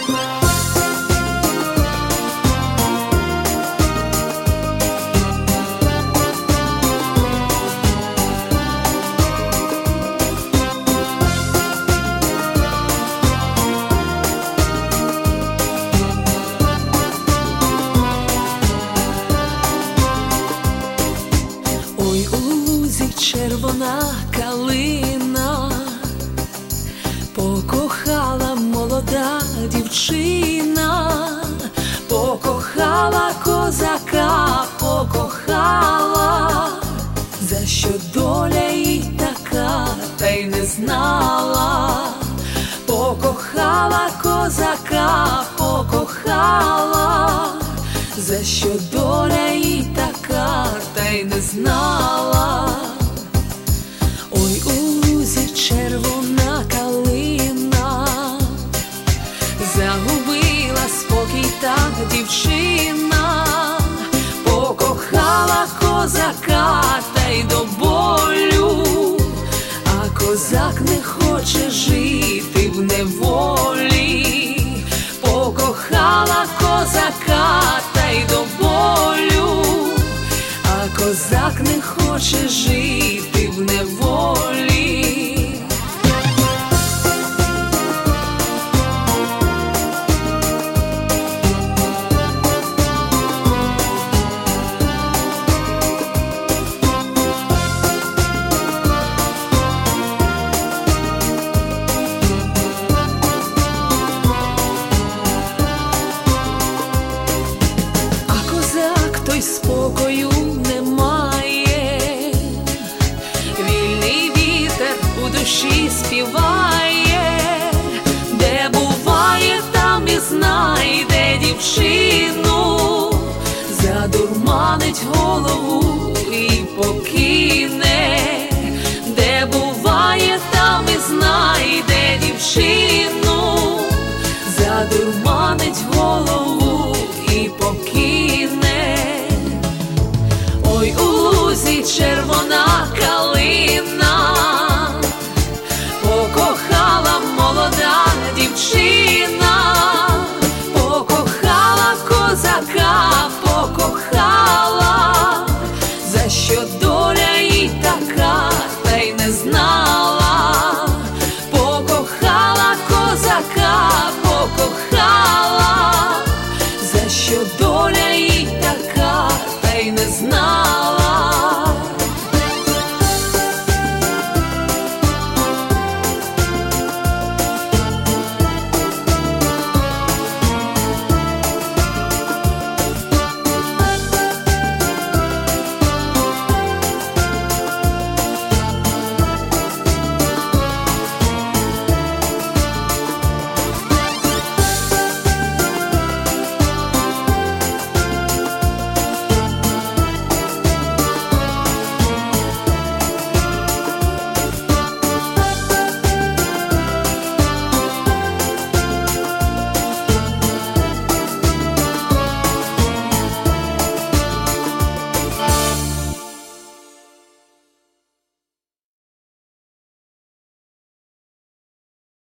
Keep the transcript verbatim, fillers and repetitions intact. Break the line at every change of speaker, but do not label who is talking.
Червона калина покохала молода дівчина, покохала козака, покохала, за що доля їй така, та й не знала. Покохала козака, покохала, за що доля їй така, та й не знала. Ой, у лузі червона калина, загубила спокій та дівчина, покохала козака, та й до болю, а козак не хоче жити в неволі. Покохала козака, та й до болю, а козак не хоче жити в неволі. А козак той спокою немає, вільний вітер у душі співає, де буває, там і знайде дівчину, задурманить голову і покине, де буває, там і знайде дівчину.